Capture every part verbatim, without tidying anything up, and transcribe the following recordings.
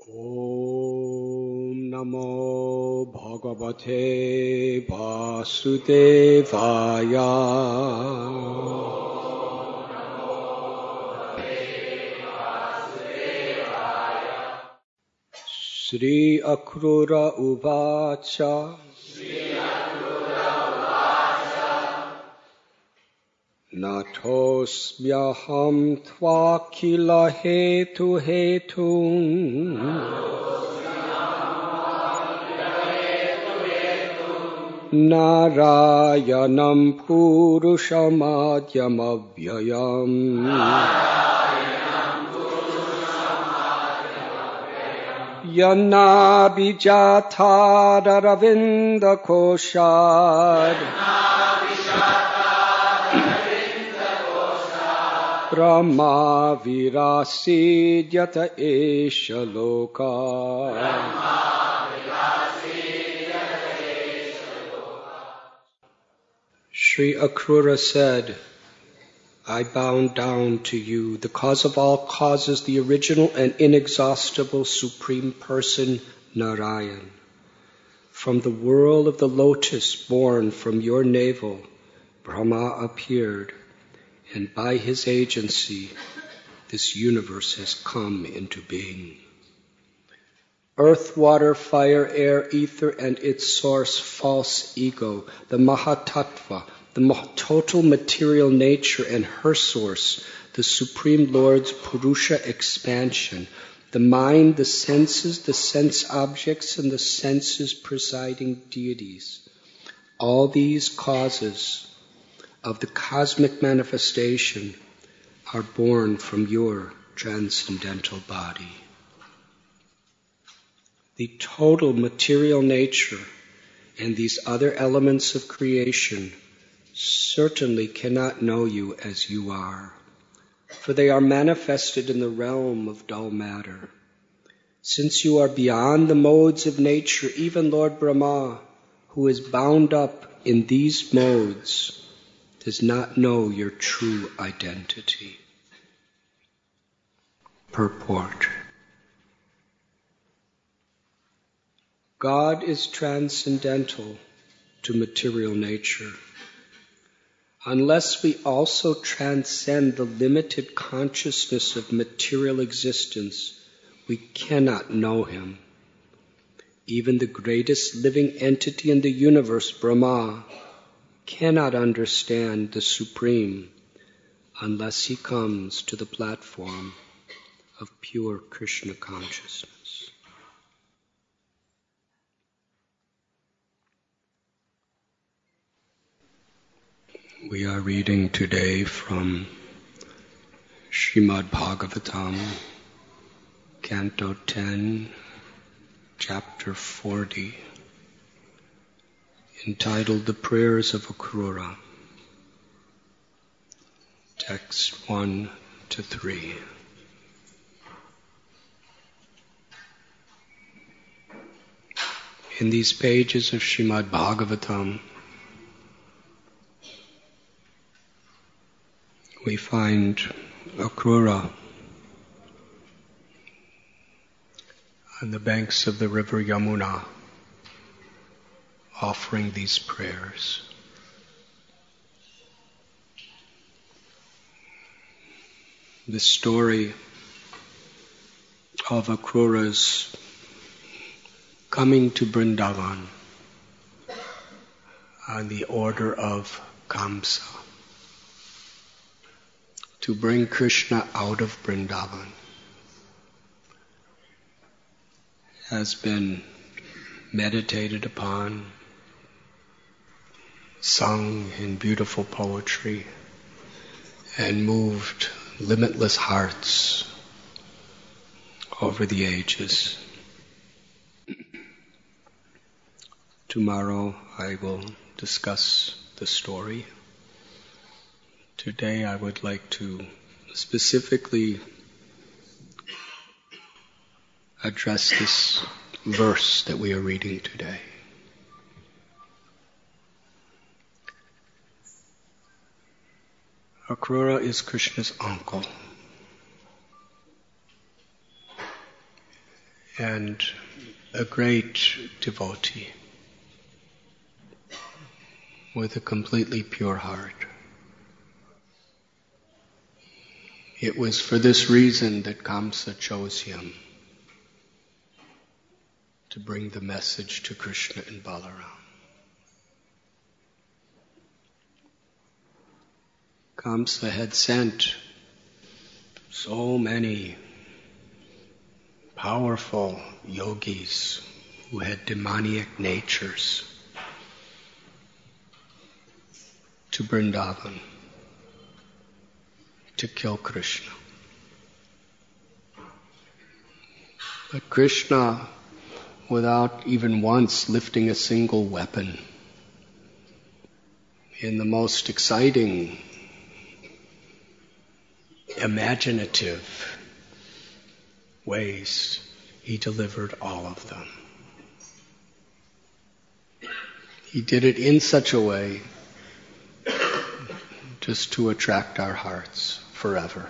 Om Namo Bhagavate Vasudevaya. Sri Akrura Uvacha. Natosmyaham tva kila hetu hetum Narayanam Purushamadhyamavyayam Yanabhijataravinda koshad Brahma virasidyata esha loka. Sri Akrura said, I bow down to you, the cause of all causes, the original and inexhaustible Supreme Person, Narayan. From the whirl of the lotus born from your navel, Brahma appeared, and by his agency, this universe has come into being. Earth, water, fire, air, ether, and its source, false ego, the Mahatattva, the total material nature and her source, the Supreme Lord's Purusha expansion, the mind, the senses, the sense objects, and the senses presiding deities. All these causes of the cosmic manifestation are born from your transcendental body. The total material nature and these other elements of creation certainly cannot know you as you are, for they are manifested in the realm of dull matter. Since you are beyond the modes of nature, even Lord Brahma, who is bound up in these modes, does not know your true identity. Purport. God is transcendental to material nature. Unless we also transcend the limited consciousness of material existence, we cannot know Him. Even the greatest living entity in the universe, Brahma, cannot understand the Supreme unless he comes to the platform of pure Krishna consciousness. We are reading today from Srimad Bhagavatam, Canto ten, Chapter forty, entitled The Prayers of Akrura, text one to three. In these pages of Srimad Bhagavatam, we find Akrura on the banks of the river Yamuna offering these prayers. The story of Akrura's coming to Vrindavan on the order of Kamsa to bring Krishna out of Vrindavan has been meditated upon, sung in beautiful poetry, and moved limitless hearts over the ages. Tomorrow I will discuss the story. Today I would like to specifically address this verse that we are reading today. Akrura is Krishna's uncle. and a great devotee with a completely pure heart. It was for this reason that Kamsa chose him to bring the message to Krishna and Balaram. Kamsa had sent so many powerful yogis who had demoniac natures to Vrindavan to kill Krishna. But Krishna, without even once lifting a single weapon, in the most exciting, imaginative ways, he delivered all of them. He did it in such a way just to attract our hearts forever.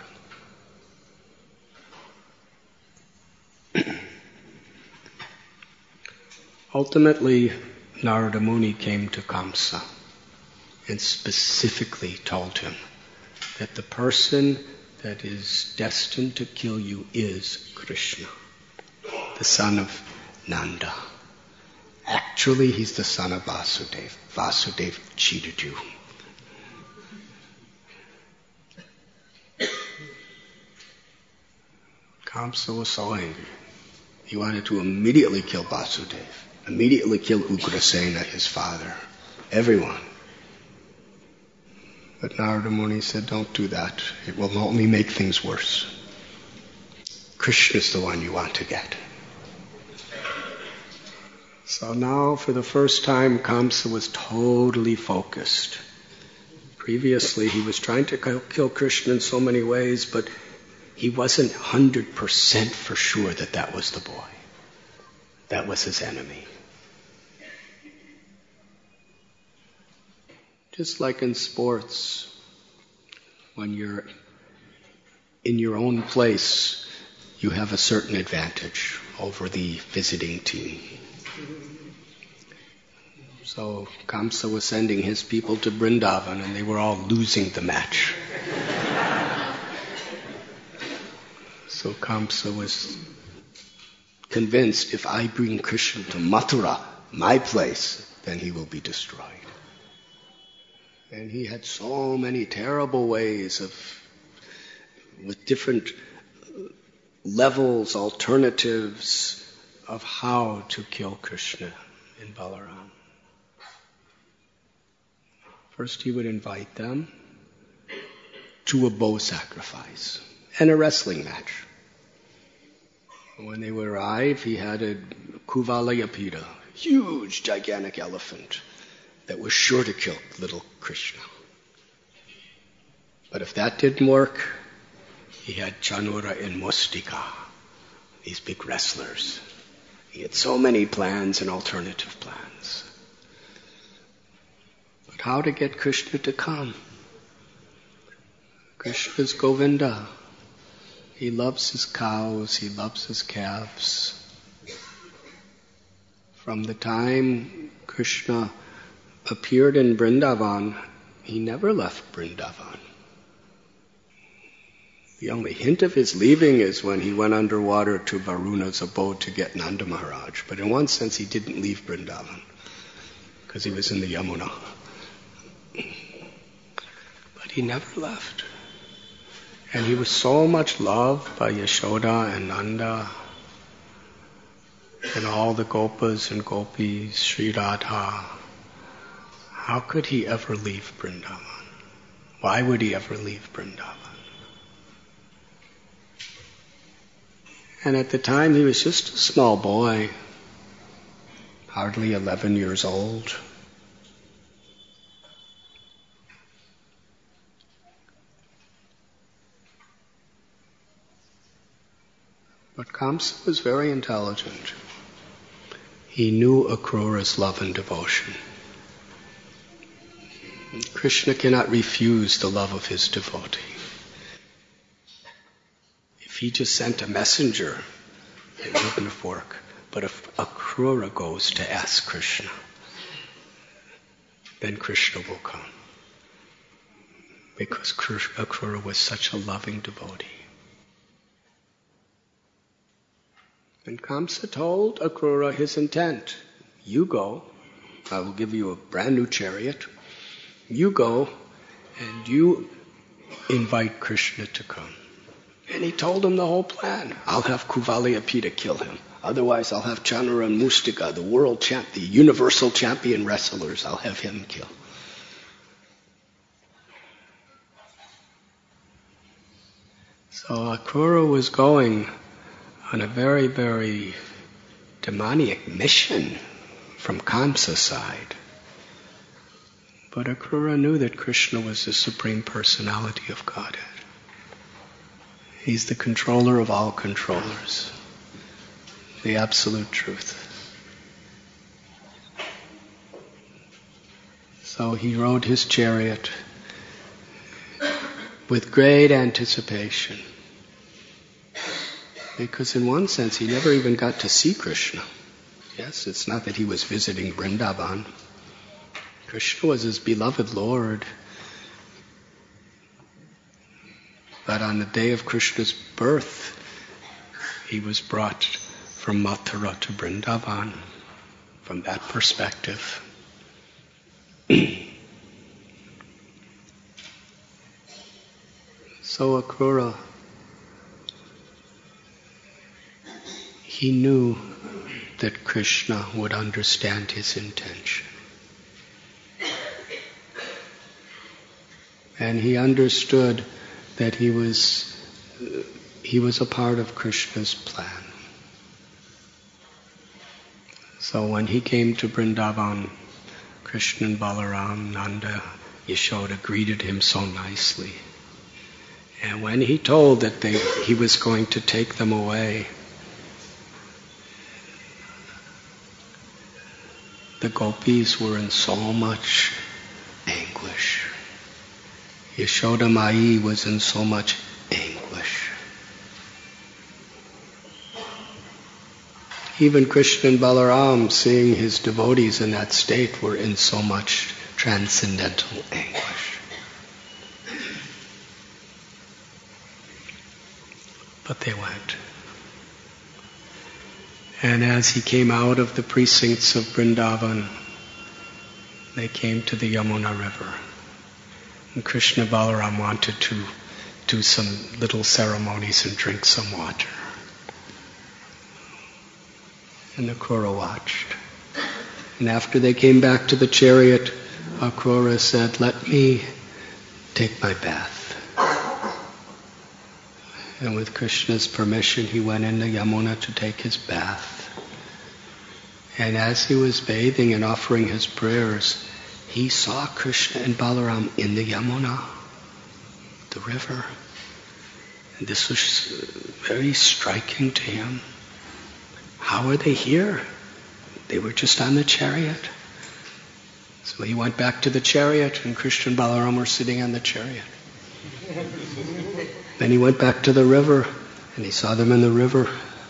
Ultimately, Narada Muni came to Kamsa and specifically told him that the person that is destined to kill you is Krishna, the son of Nanda. Actually, he's the son of Vasudeva. Vasudeva cheated you. Kamsa was so angry. He wanted to immediately kill Vasudeva, immediately kill Ugrasena, his father, everyone. But Narada Muni said, don't do that. It will only make things worse. Krishna is the one you want to get. So now, for the first time, Kamsa was totally focused. Previously, he was trying to kill Krishna in so many ways, but he wasn't one hundred percent for sure that that was the boy. That was his enemy. Just like in sports, when you're in your own place, you have a certain advantage over the visiting team. So Kamsa was sending his people to Vrindavan and they were all losing the match. So Kamsa was convinced, if I bring Krishna to Mathura, my place, then he will be destroyed. And he had so many terrible ways of, with different levels, alternatives of how to kill Krishna and Balaram. First he would invite them to a bow sacrifice and a wrestling match. When they would arrive, he had a Kuvalayapita, huge, gigantic elephant that was sure to kill little Krishna. But if that didn't work, he had Chanura and Mustika, these big wrestlers. He had so many plans and alternative plans. But how to get Krishna to come? Krishna's Govinda. He loves his cows, he loves his calves. From the time Krishna appeared in Vrindavan, he never left Vrindavan. The only hint of his leaving is when he went underwater to Varuna's abode to get Nanda Maharaj. But in one sense, he didn't leave Vrindavan because he was in the Yamuna. But he never left. And he was so much loved by Yashoda and Nanda and all the Gopas and Gopis, Sri Radha. How could he ever leave Vrindavan? Why would he ever leave Vrindavan? And at the time he was just a small boy, hardly eleven years old. But Kamsa was very intelligent. He knew Akrura's love and devotion. Krishna cannot refuse the love of his devotee. If he just sent a messenger It wouldn't work. But if Akrura goes to ask Krishna, then Krishna will come. Because Akrura was such a loving devotee. And Kamsa told Akrura his intent. You go, I will give you a brand new chariot. You go and you invite Krishna to come. And he told him the whole plan. I'll have Kuvaliyapita kill him. Otherwise I'll have Chanara and Mustika, the world champ, the universal champion wrestlers, I'll have him kill. So Akrura was going on a very, very demoniac mission from Kamsa's side. But Akrura knew that Krishna was the Supreme Personality of Godhead. He's the controller of all controllers, the absolute truth. So he rode his chariot with great anticipation. Because in one sense he never even got to see Krishna. Yes, it's not that he was visiting Vrindavan. Krishna was his beloved Lord. But on the day of Krishna's birth, he was brought from Mathura to Vrindavan. From that perspective. So Akrura, he knew that Krishna would understand his intention. And he understood that he was he was a part of Krishna's plan. So when he came to Vrindavan, Krishna and Balaram, Nanda, Yashoda greeted him so nicely. And when he told that they, he was going to take them away, the gopis were in so much anguish. Yashoda Mai was in so much anguish. Even Krishna and Balaram, seeing his devotees in that state, were in so much transcendental anguish. But they went. And as he came out of the precincts of Vrindavan, they came to the Yamuna River. And Krishna Balaram wanted to do some little ceremonies and drink some water. And Akrura watched. And after they came back to the chariot, Akrura said, "Let me take my bath." And with Krishna's permission, he went into Yamuna to take his bath. And as he was bathing and offering his prayers, he saw Krishna and Balaram in the Yamuna, the river. And this was very striking to him. How are they here? They were just on the chariot. So he went back to the chariot, and Krishna and Balaram were sitting on the chariot. Then he went back to the river, and he saw them in the river.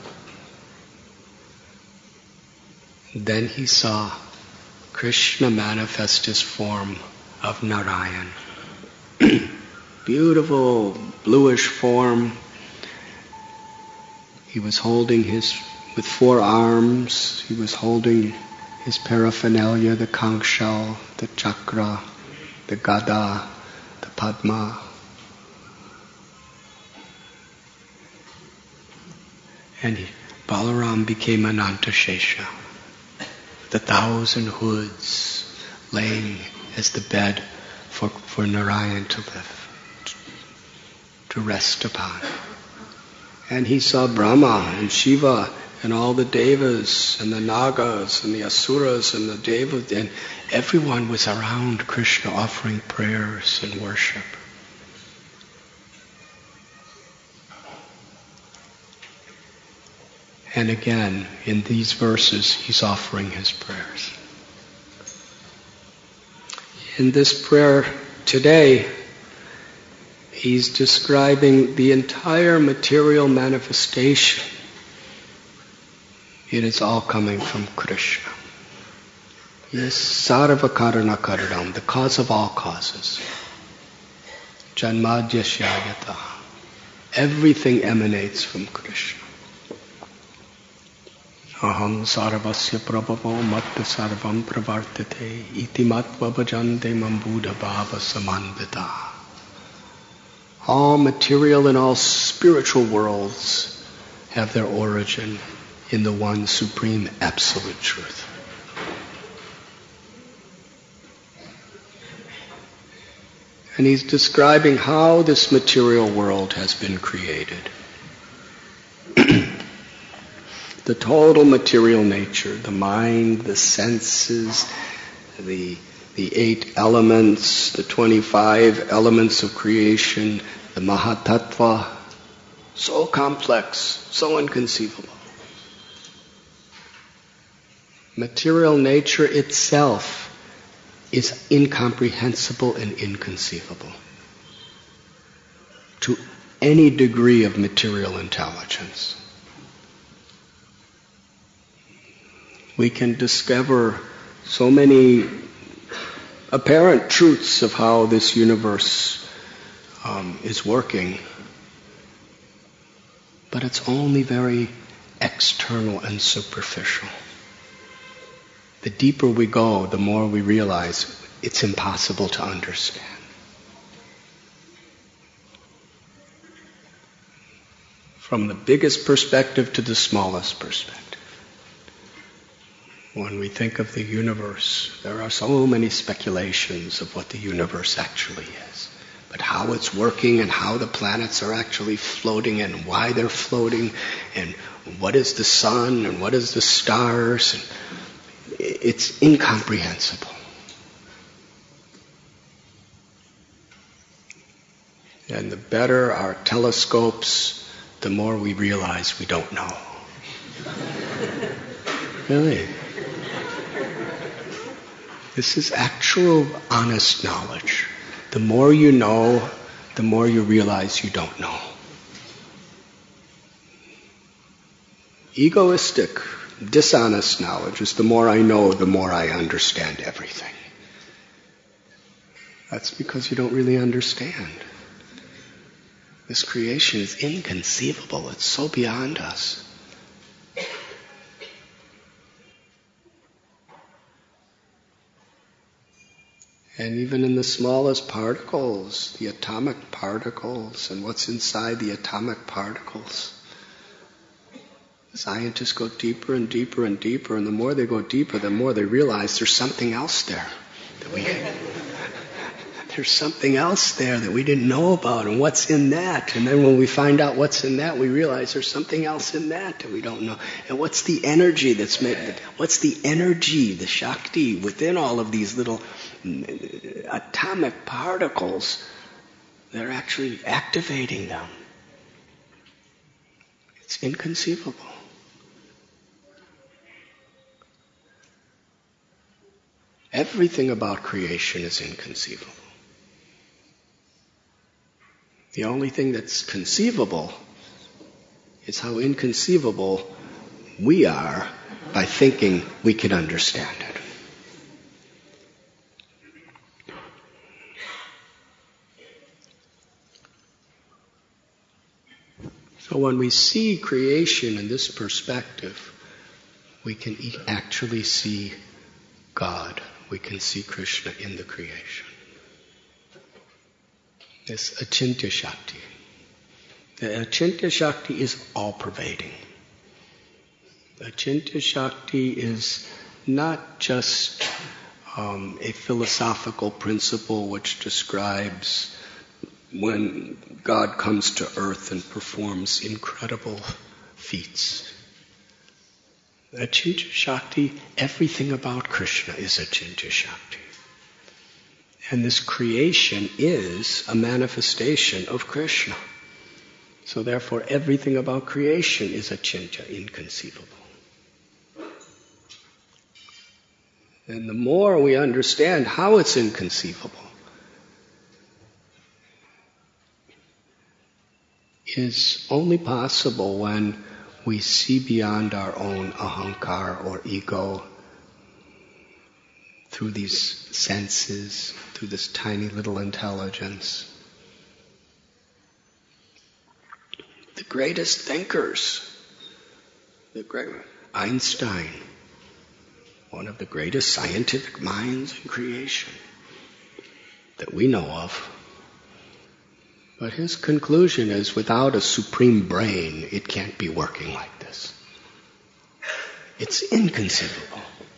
Then he saw Krishna manifest his form of Narayan. Beautiful bluish form. He was holding his, with four arms, he was holding his paraphernalia, the conch shell, the chakra, the gada, the padma. And he, Balaram became Anantashesha, the thousand hoods laying as the bed for, for Narayan to live, to rest upon. And he saw Brahma and Shiva and all the devas and the nagas and the asuras and the devas, and everyone was around Krishna offering prayers and worship. And again, in these verses, he's offering his prayers. In this prayer today, he's describing the entire material manifestation It is all coming from Krishna. Yes, sarva karana karanam, the cause of all causes. Janmadhyasya. Everything emanates from Krishna. Aham sarvasya prabhavo matta sarvam pravartate iti matva bhajante mam buddha bhava samanvita. All material and all spiritual worlds have their origin in the one supreme absolute truth. And he's describing how this material world has been created. The total material nature, the mind, the senses, the, the eight elements, the twenty-five elements of creation, the Mahatattva, so complex, so inconceivable. Material nature itself is incomprehensible and inconceivable to any degree of material intelligence. We can discover so many apparent truths of how this universe um, is working, but it's only very external and superficial. The deeper we go, the more we realize it's impossible to understand. From the biggest perspective to the smallest perspective. When we think of the universe, there are so many speculations of what the universe actually is. But how it's working and how the planets are actually floating and why they're floating and what is the sun and what is the stars. And it's incomprehensible. And the better our telescopes, the more we realize we don't know. Really. This is actual, honest knowledge. The more you know, the more you realize you don't know. Egoistic, dishonest knowledge is the more I know, the more I understand everything. That's because you don't really understand. This creation is inconceivable. It's so beyond us. And even in the smallest particles, the atomic particles, and what's inside the atomic particles, scientists go deeper and deeper and deeper, and the more they go deeper, the more they realize there's something else there that we there's something else there that we didn't know about, and what's in that? And then when we find out what's in that, we realize there's something else in that that we don't know. And what's the energy that's made? What's the energy, the Shakti within all of these little atomic particles? They're actually activating them. It's inconceivable. Everything about creation is inconceivable. The only thing that's conceivable is how inconceivable we are by thinking we can understand it. So when we see creation in this perspective, we can actually see God. We can see Krishna in the creation. This Achintya Shakti. The Achintya Shakti is all-pervading. Achintya Shakti is not just um, a philosophical principle which describes when God comes to earth and performs incredible feats. Achintya Shakti, everything about Krishna is Achintya Shakti. And this creation is a manifestation of Krishna. So therefore everything about creation is Achintya, inconceivable. And the more we understand how it's inconceivable, is only possible when we see beyond our own ahankar or ego through these senses, through this tiny little intelligence. The greatest thinkers, the great Einstein, one of the greatest scientific minds in creation that we know of. But his conclusion is, without a supreme brain, it can't be working like this. It's inconceivable.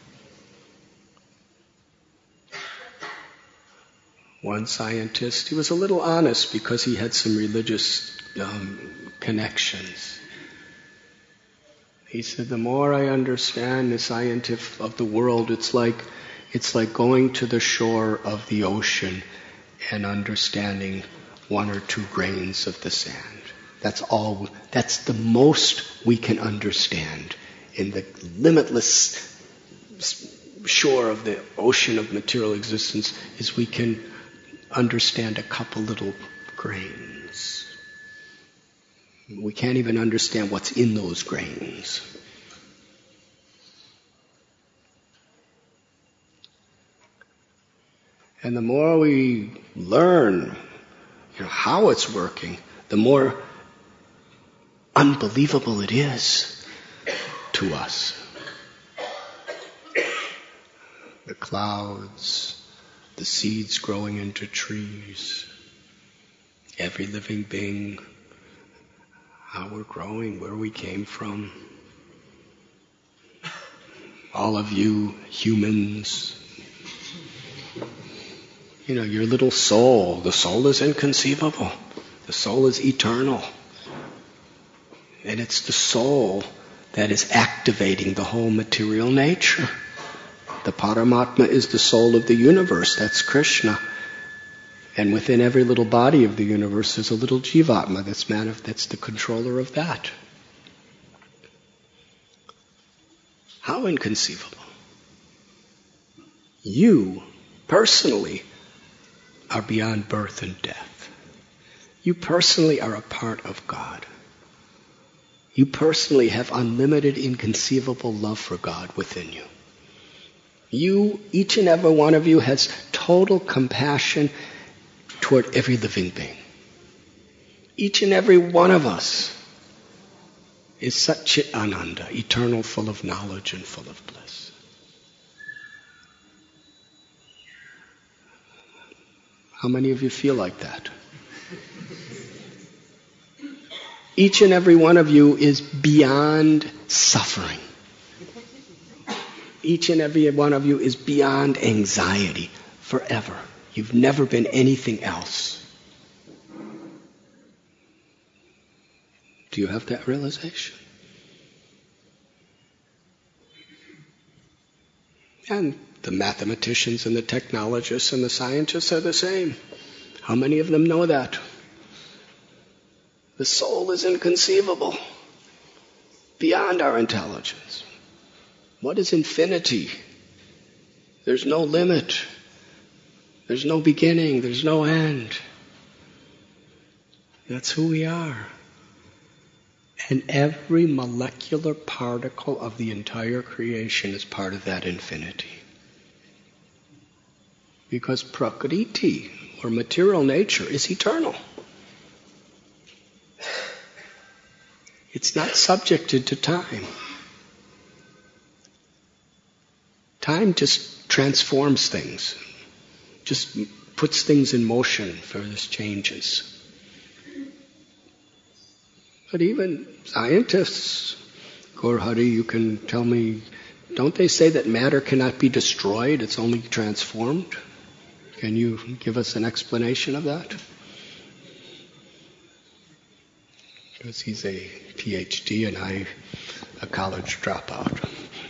One scientist, he was a little honest because he had some religious um, connections. He said, the more I understand the scientific of the world, it's like it's like going to the shore of the ocean and understanding one or two grains of the sand. That's all. That's the most we can understand in the limitless shore of the ocean of material existence. Is we can understand a couple little grains. We can't even understand what's in those grains. And the more we learn, you know, how it's working, the more unbelievable it is to us. The clouds, the seeds growing into trees, every living being, how we're growing, where we came from. All of you humans, you know, your little soul, the soul is inconceivable. The soul is eternal. And it's the soul that is activating the whole material nature. The Paramatma is the soul of the universe. That's Krishna. And within every little body of the universe there's a little Jivatma that's, manif- that's the controller of that. How inconceivable. You, personally, are beyond birth and death. You personally are a part of God. You personally have unlimited, inconceivable love for God within you. You, each and every one of you, has total compassion toward every living being. Each and every one of us is Sat Chit Ananda, eternal, full of knowledge and full of bliss. How many of you feel like that? Each and every one of you is beyond suffering. Each and every one of you is beyond anxiety forever. You've never been anything else. Do you have that realization? And the mathematicians and the technologists and the scientists are the same. How many of them know that? The soul is inconceivable, beyond our intelligence. What is infinity? There's no limit. There's no beginning. There's no end. That's who we are. And every molecular particle of the entire creation is part of that infinity. Because prakriti, or material nature, is eternal. It's not subjected to time. Time just transforms things, just puts things in motion for this changes. But even scientists, Gaur-Hari, you can tell me, don't they say that matter cannot be destroyed, it's only transformed? Can you give us an explanation of that? Because he's a P H D and I a college dropout.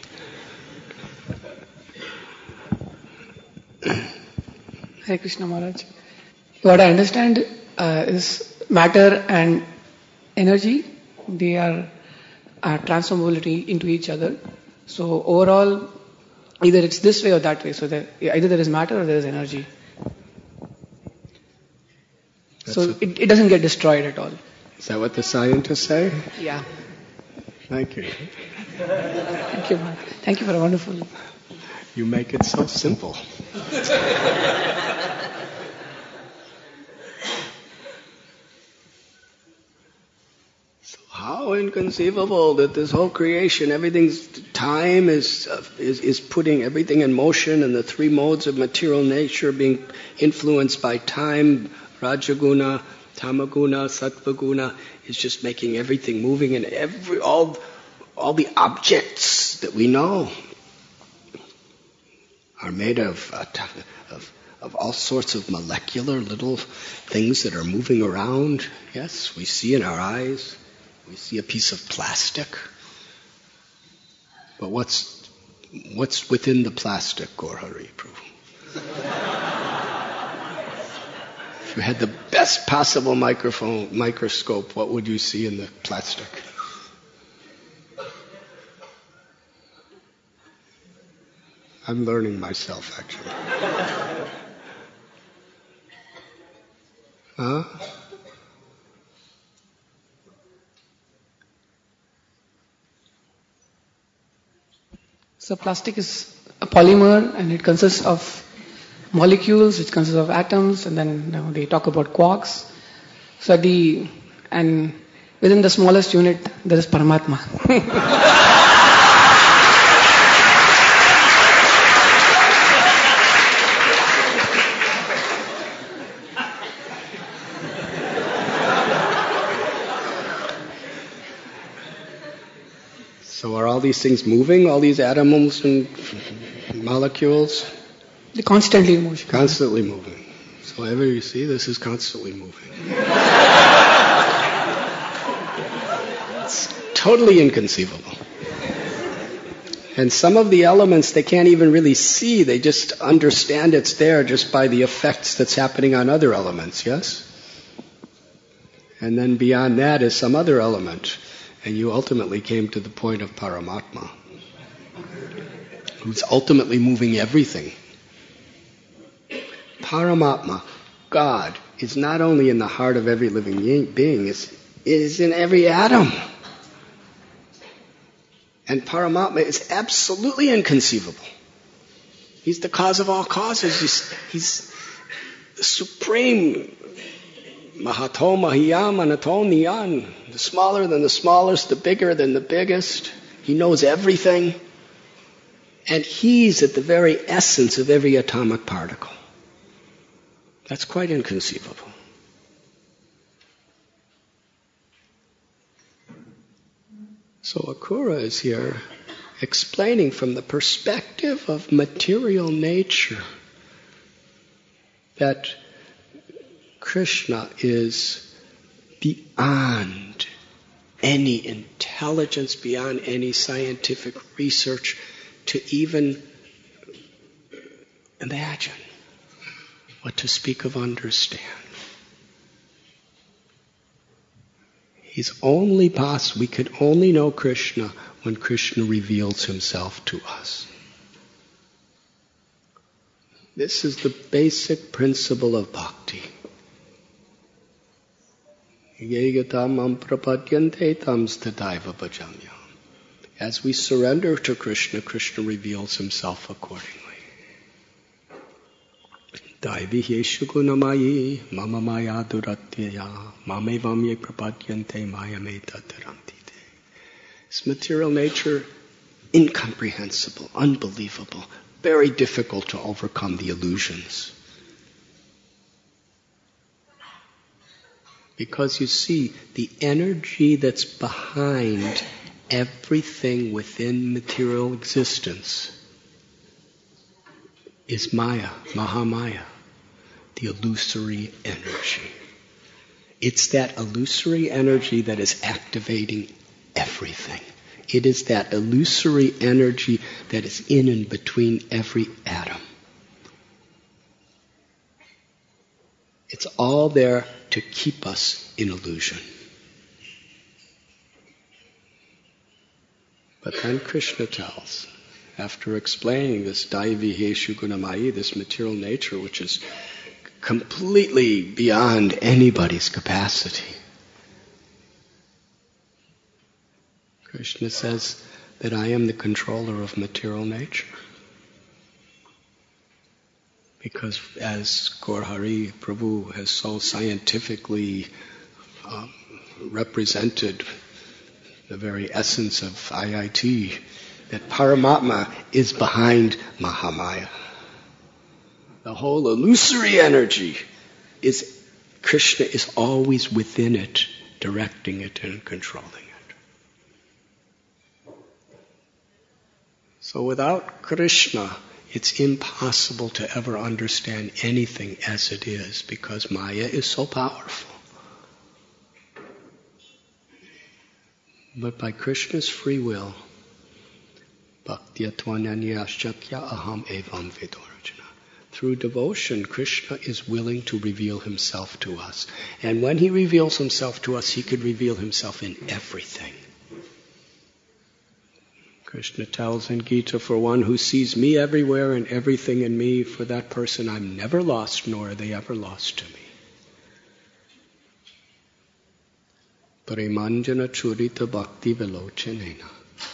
Hare Krishna Maharaj. What I understand uh, is matter and energy, they are uh, transformability into each other. So overall, either it's this way or that way. So there, either there is matter or there is energy. That's so it, it doesn't get destroyed at all. Is that what the scientists say? Yeah. Thank you. Thank you, Maharaj. Thank you for a wonderful... You make it so simple. So how inconceivable that this whole creation, everything's time is, uh, is is putting everything in motion, and the three modes of material nature being influenced by time, Rajaguna, Tamaguna, Sattvaguna, is just making everything moving, and every all all the objects that we know are made of, uh, of of all sorts of molecular little things that are moving around. Yes, we see in our eyes. We see a piece of plastic. But what's what's within the plastic, Gaurahari Prabhu? If you had the best possible microphone microscope, what would you see in the plastic? I'm learning myself, actually. Huh? So plastic is a polymer, and it consists of molecules, which consists of atoms, and then you know, they talk about quarks. So the and within the smallest unit there is Paramatma. So are all these things moving, all these atoms and molecules? They're constantly in motion. Constantly moving. So whatever you see, this is constantly moving. It's totally inconceivable. And some of the elements they can't even really see, they just understand it's there just by the effects that's happening on other elements, yes? And then beyond that is some other element. And you ultimately came to the point of Paramatma, who's ultimately moving everything. Paramatma, God, is not only in the heart of every living being, it's, it is in every atom. And Paramatma is absolutely inconceivable. He's the cause of all causes. He's, he's the supreme Mahato Mahiyam Anato Niyan. The smaller than the smallest, the bigger than the biggest. He knows everything. And he's at the very essence of every atomic particle. That's quite inconceivable. So Akura is here explaining from the perspective of material nature that Krishna is beyond any intelligence, beyond any scientific research to even imagine, what to speak of understand. He's only possible, we can only know Krishna when Krishna reveals himself to us. This is the basic principle of bhakti. As we surrender to Krishna, Krishna reveals himself accordingly. Daiviheshu gunamayi mama maya duratyaya mamevam ye prapadyante mayame tatarantite. This material nature, incomprehensible, unbelievable, very difficult to overcome the illusions. Because you see, the energy that's behind everything within material existence is Maya, Mahamaya, the illusory energy. It's that illusory energy that is activating everything. It is that illusory energy that is in and between every atom. It's all there to keep us in illusion. But then Krishna tells, after explaining this Daiviheshu Gunamayi, this material nature which is completely beyond anybody's capacity, Krishna says that I am the controller of material nature. Because as Gaur Hari Prabhu has so scientifically um, represented the very essence of I I T, that Paramatma is behind Mahamaya. The whole illusory energy is, Krishna is always within it, directing it and controlling it. So without Krishna, it's impossible to ever understand anything as it is, because Maya is so powerful. But by Krishna's free will, Bhaktya Tvananyashakya Aham Evam Vedorajana. Through devotion, Krishna is willing to reveal himself to us. And when he reveals himself to us, he could reveal himself in everything. Krishna tells in Gita, for one who sees me everywhere and everything in me, for that person I'm never lost, nor are they ever lost to me. Parimanjana Churita Bhakti Velochanena.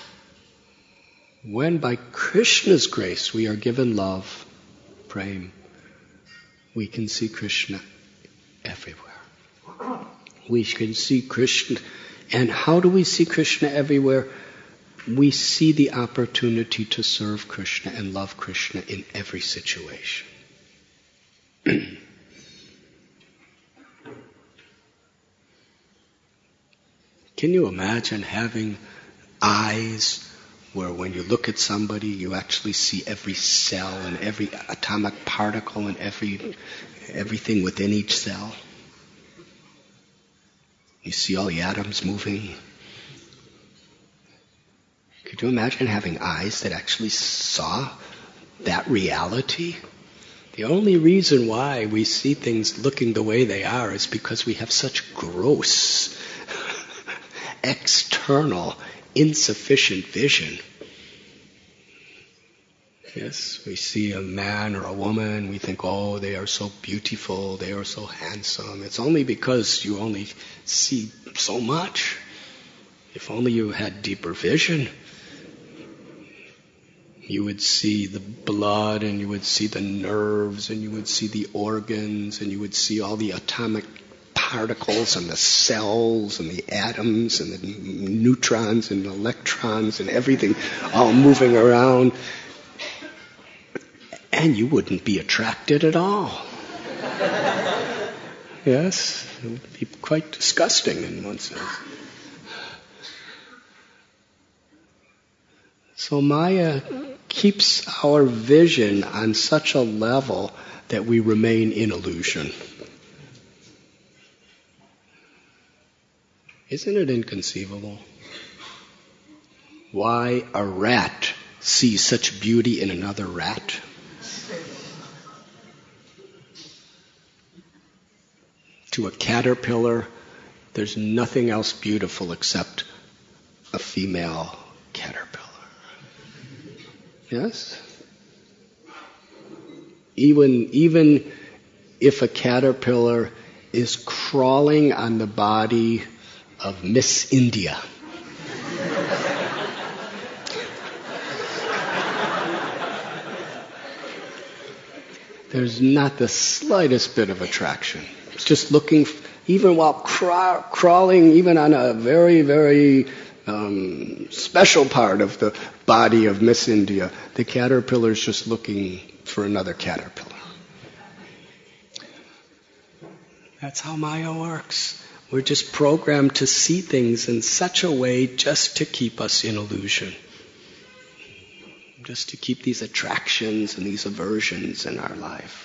When by Krishna's grace we are given love, prem, we can see Krishna everywhere. We can see Krishna. And how do we see Krishna everywhere? We see the opportunity to serve Krishna and love Krishna in every situation. Can you imagine having eyes where when you look at somebody, you actually see every cell and every atomic particle and every everything within each cell? You see all the atoms moving. Could you imagine having eyes that actually saw that reality? The only reason why we see things looking the way they are is because we have such gross, external, insufficient vision. Yes, we see a man or a woman, we think, oh, they are so beautiful, they are so handsome. It's only because you only see so much. If only you had deeper vision, you would see the blood, and you would see the nerves, and you would see the organs, and you would see all the atomic particles and the cells and the atoms and the neutrons and electrons and everything all moving around. And you wouldn't be attracted at all. Yes, it would be quite disgusting in one sense. So Maya keeps our vision on such a level that we remain in illusion. Isn't it inconceivable? Why a rat sees such beauty in another rat? To a caterpillar, there's nothing else beautiful except a female caterpillar. Yes? Even, even if a caterpillar is crawling on the body of Miss India, there's not the slightest bit of attraction. It's just looking, even while craw- crawling, even on a very, very um, special part of the body of Miss India, the caterpillar is just looking for another caterpillar. That's how Maya works. We're just programmed to see things in such a way just to keep us in illusion. Just to keep these attractions and these aversions in our life.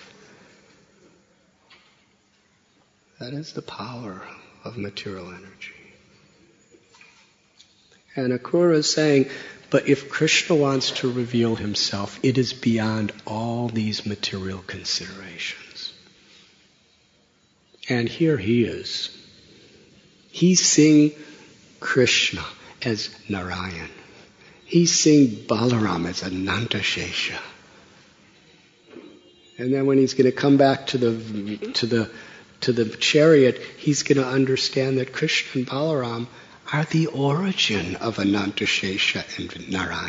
That is the power of material energy. And Akrura is saying, but if Krishna wants to reveal himself, it is beyond all these material considerations. And here he is. He's seeing Krishna as Narayan. He's seeing Balaram as Ananta Shesha. And then when he's going to come back to the to the to the chariot, he's going to understand that Krishna and Balaram are the origin of Anantashesha and Narayan.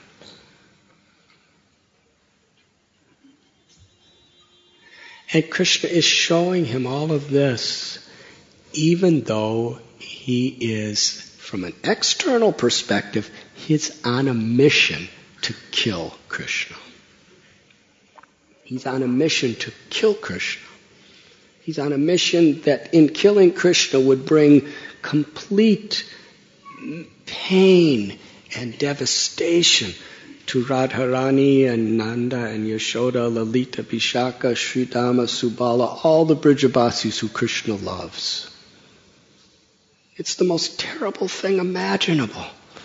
And Krishna is showing him all of this, even though he is, from an external perspective, he's on a mission to kill Krishna. He's on a mission to kill Krishna. He's on a mission that in killing Krishna would bring complete pain and devastation to Radharani and Nanda and Yashoda, Lalita, Vishaka, Sridhama, Subala, all the Brijabasis who Krishna loves. It's the most terrible thing imaginable.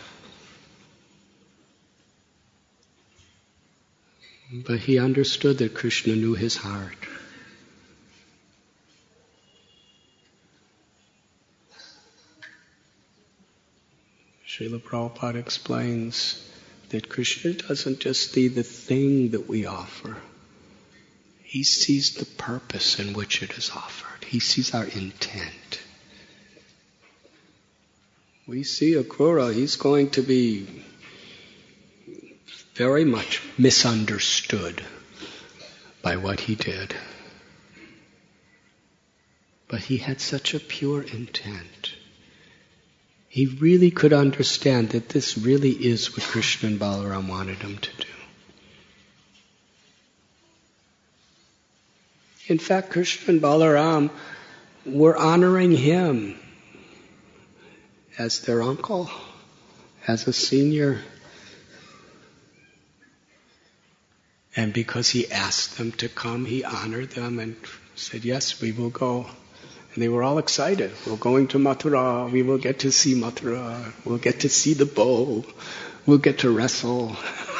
But he understood that Krishna knew his heart. Srila Prabhupada explains that Krishna doesn't just see the thing that we offer. He sees the purpose in which it is offered. He sees our intent. We see Akrura, he's going to be very much misunderstood by what he did. But he had such a pure intent. He really could understand that this really is what Krishna and Balaram wanted him to do. In fact, Krishna and Balaram were honoring him as their uncle, as a senior. And because he asked them to come, he honored them and said, yes, we will go. And they were all excited. We're going to Mathura. We will get to see Mathura. We'll get to see the bow. We'll get to wrestle.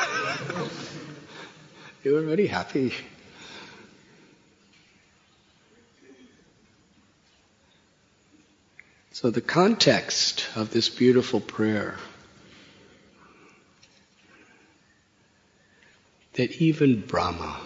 They were very happy. So the context of this beautiful prayer, that even Brahma